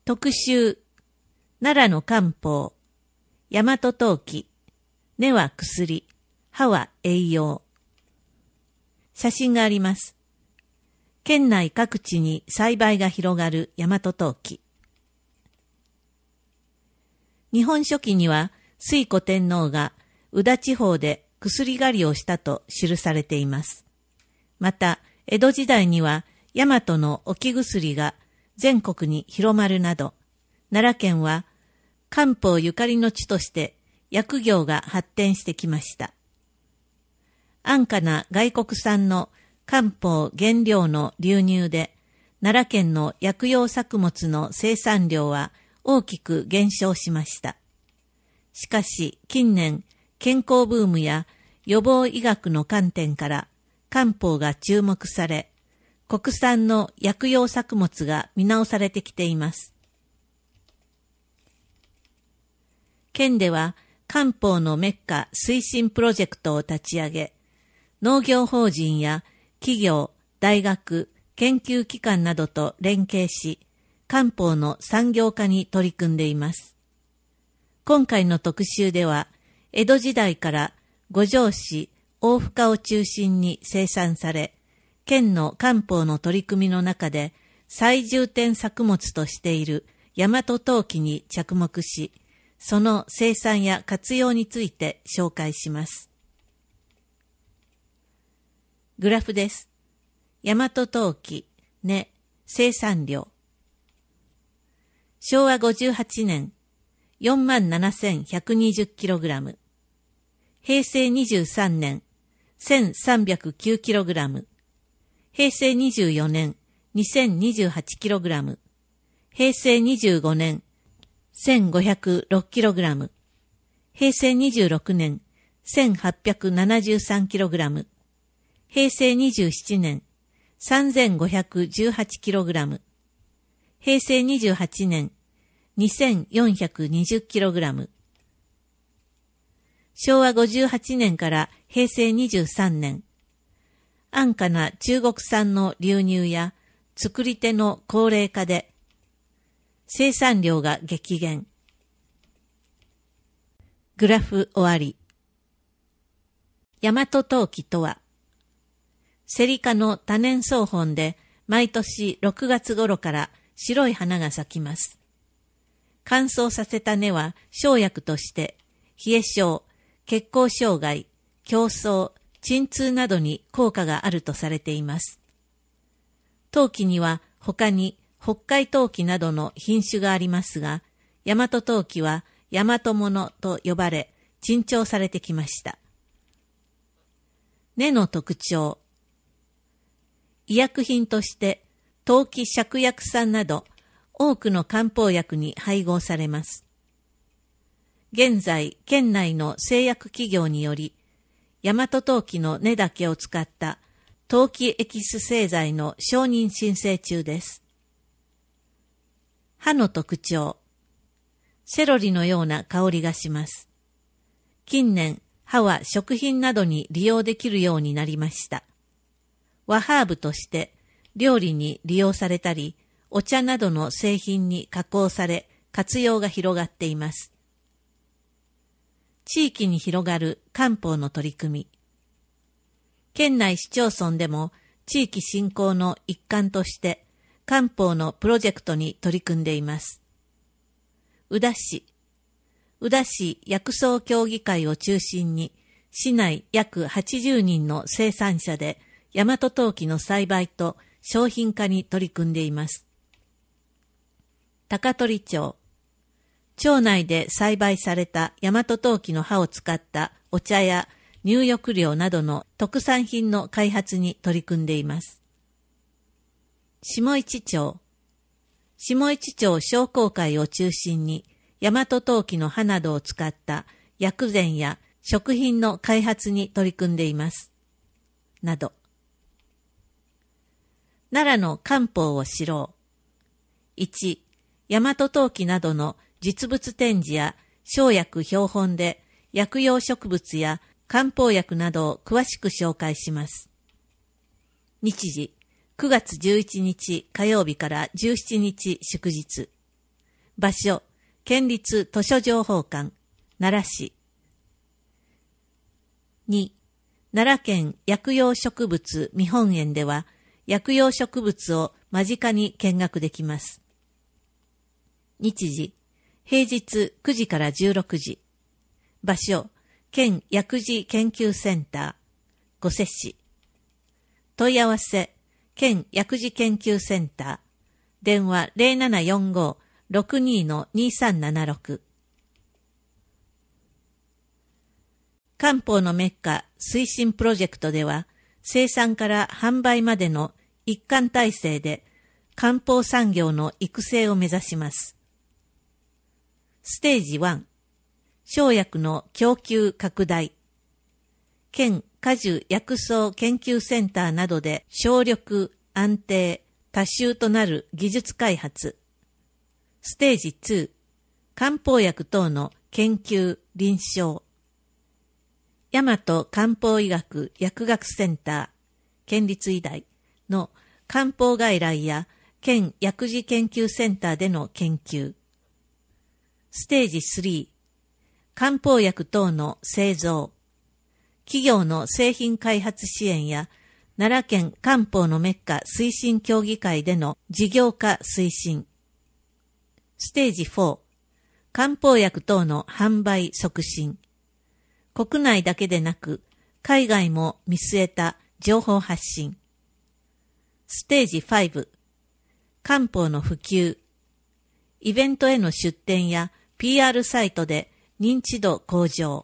特集、奈良の漢方、大和当帰、根は薬、葉は栄養。写真があります。県内各地に栽培が広がる大和当帰。日本書紀には、推古天皇が宇田地方で薬狩りをしたと記されています。また、江戸時代には、大和の置き薬が全国に広まるなど、奈良県は漢方ゆかりの地として薬業が発展してきました。安価な外国産の漢方原料の流入で、奈良県の薬用作物の生産量は大きく減少しました。しかし近年、健康ブームや予防医学の観点から漢方が注目され、国産の薬用作物が見直されてきています。県では漢方のメッカ推進プロジェクトを立ち上げ、農業法人や企業、大学、研究機関などと連携し、漢方の産業化に取り組んでいます。今回の特集では、江戸時代から五条市、大深を中心に生産され、県の漢方の取り組みの中で最重点作物としている大和当帰に着目し、その生産や活用について紹介します。グラフです。大和当帰、根、生産量。昭和58年、47,120kg。平成23年、1,309kg。平成24年、2028kg。平成25年、1,506kg。平成26年、1,873kg。平成27年、3,518kg。平成28年、2,420kg。昭和58年から平成23年、安価な中国産の流入や作り手の高齢化で生産量が激減。グラフ終わり。大和当帰とは、セリ科の多年草本で毎年6月頃から白い花が咲きます。乾燥させた根は生薬として冷え症、血行障害、競争、鎮痛などに効果があるとされています。当帰には他に北海当帰などの品種がありますが、大和当帰は大和物と呼ばれ珍重されてきました。根の特徴。医薬品として当帰芍薬散など多くの漢方薬に配合されます。現在、県内の製薬企業により、大和当帰の根だけを使った当帰エキス製剤の承認申請中です。葉の特徴。セロリのような香りがします。近年、葉は食品などに利用できるようになりました。和ハーブとして料理に利用されたり、お茶などの製品に加工され、活用が広がっています。地域に広がる漢方の取り組み。県内市町村でも地域振興の一環として漢方のプロジェクトに取り組んでいます。宇田市薬草協議会を中心に市内約80人の生産者で大和当帰の栽培と商品化に取り組んでいます。高取町。町内で栽培された大和当帰の葉を使ったお茶や入浴料などの特産品の開発に取り組んでいます。下市町商工会を中心に大和当帰の葉などを使った薬膳や食品の開発に取り組んでいます。など。奈良の漢方を知ろう。1、大和当帰などの実物展示や生薬標本で薬用植物や漢方薬などを詳しく紹介します。日時、9月11日火曜日から17日祝日。 場所、県立図書情報館、奈良市。2、奈良県薬用植物見本園では、薬用植物を間近に見学できます。日時、平日9時から16時。場所、県薬事研究センター、御所市。問い合わせ、県薬事研究センター。電話 0745-62-2376。漢方のメッカ推進プロジェクトでは、生産から販売までの一貫体制で漢方産業の育成を目指します。ステージ1、生薬の供給拡大。県果樹薬草研究センターなどで省力、安定、多種となる技術開発。ステージ2、漢方薬等の研究、臨床。大和漢方医学薬学センター、県立医大の漢方外来や県薬事研究センターでの研究。ステージ3、漢方薬等の製造。企業の製品開発支援や奈良県漢方のメッカ推進協議会での事業化推進。ステージ4、漢方薬等の販売促進。国内だけでなく海外も見据えた情報発信。ステージ5、漢方の普及。イベントへの出展や PR サイトで認知度向上。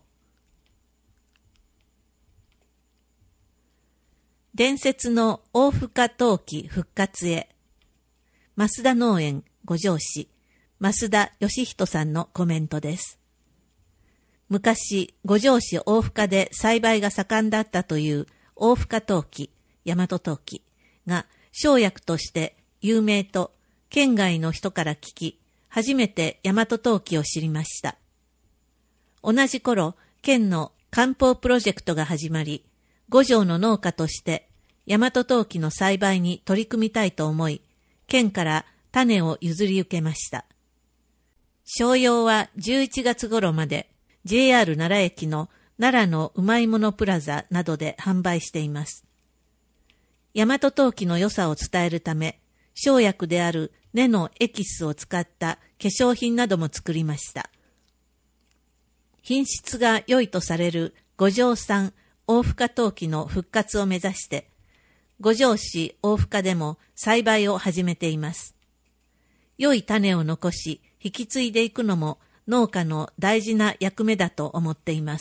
伝説の大深陶器復活へ。増田農園五条市、増田義人さんのコメントです。昔、五条市大深で栽培が盛んだったという大深陶器、大和陶器が生薬として有名と県外の人から聞き、初めて大和陶器を知りました。同じ頃、県の漢方プロジェクトが始まり、五条の農家として大和陶器の栽培に取り組みたいと思い、県から種を譲り受けました。商用は11月頃まで JR 奈良駅の奈良のうまいものプラザなどで販売しています。大和陶器の良さを伝えるため、生薬である根のエキスを使った化粧品なども作りました。品質が良いとされる五条産大深陶器の復活を目指して、五条市大深でも栽培を始めています。良い種を残し、引き継いでいくのも農家の大事な役目だと思っています。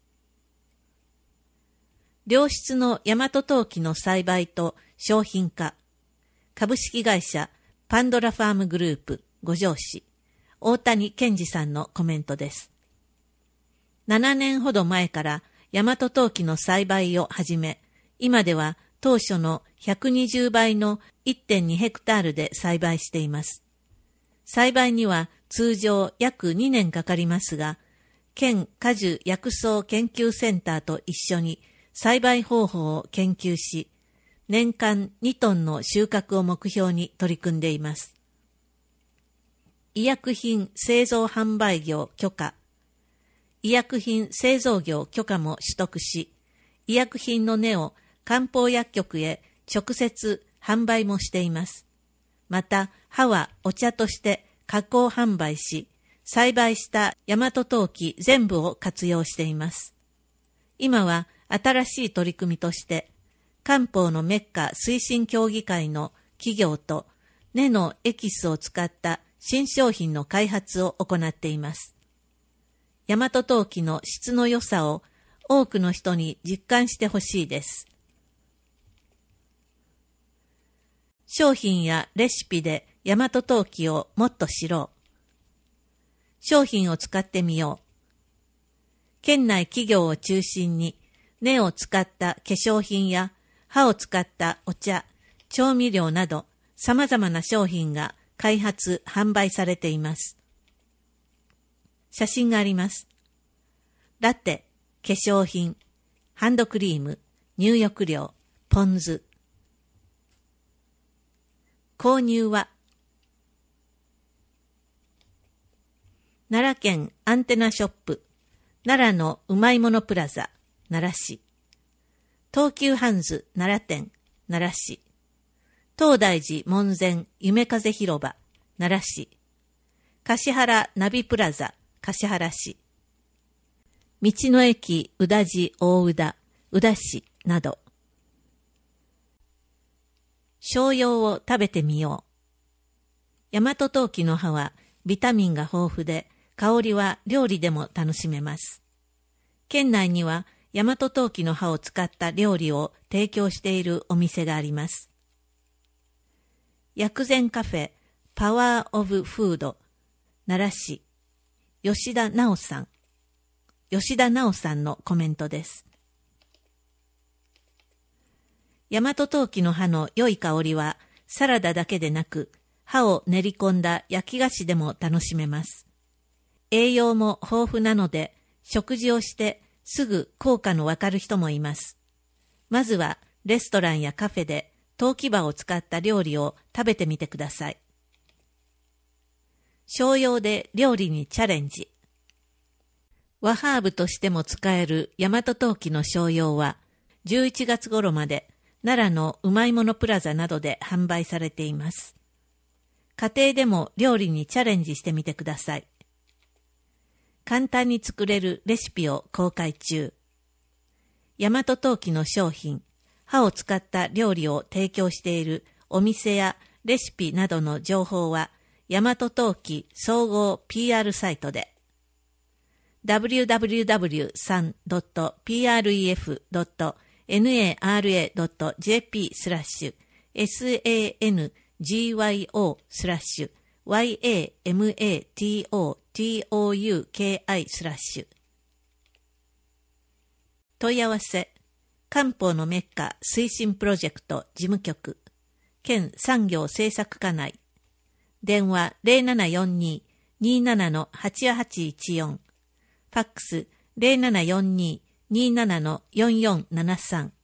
良質の大和陶器の栽培と商品化。株式会社パンドラファームグループ五条市、大谷健二さんのコメントです。7年ほど前から大和陶器の栽培を始め、今では当初の120倍の 1.2 ヘクタールで栽培しています。栽培には通常約2年かかりますが、県果樹薬草研究センターと一緒に栽培方法を研究し、年間2トンの収穫を目標に取り組んでいます。医薬品製造販売業許可。医薬品製造業許可も取得し、医薬品の根を漢方薬局へ直接販売もしています。また、葉はお茶として加工販売し、栽培した大和陶器全部を活用しています。今は新しい取り組みとして、漢方のメッカ推進協議会の企業と根のエキスを使った新商品の開発を行っています。大和陶器の質の良さを多くの人に実感してほしいです。商品やレシピで大和陶器をもっと知ろう。商品を使ってみよう。県内企業を中心に根を使った化粧品や葉を使ったお茶、調味料など様々な商品が開発・販売されています。写真があります。ラテ、化粧品、ハンドクリーム、入浴料、ポン酢。購入は奈良県アンテナショップ、奈良のうまいものプラザ、奈良市。東急ハンズ奈良店、奈良市。東大寺門前夢風広場、奈良市。橿原ナビプラザ、橿原市。道の駅宇田寺大宇田、宇田市など。逍遙を食べてみよう。大和当帰の葉はビタミンが豊富で、香りは料理でも楽しめます。県内には大和当帰の葉を使った料理を提供しているお店があります。薬膳カフェパワーオブフード奈良市、吉田直さん。吉田直さんのコメントです。大和当帰の葉の良い香りはサラダだけでなく、葉を練り込んだ焼き菓子でも楽しめます。栄養も豊富なので、食事をしてすぐ効果のわかる人もいます。まずはレストランやカフェで当帰葉を使った料理を食べてみてください。逍遙で料理にチャレンジ。和ハーブとしても使える大和当帰の逍遙は、11月頃まで奈良のうまいものプラザなどで販売されています。家庭でも料理にチャレンジしてみてください。簡単に作れるレシピを公開中。大和当帰の商品、葉を使った料理を提供しているお店やレシピなどの情報は、大和当帰総合 PR サイトで、www.pref.nara.jp/sangyamatotuki/ 問い合わせ、漢方のメッカ推進プロジェクト事務局、県産業政策課内、電話 0742-27-8814、ファックス 0742-27-4473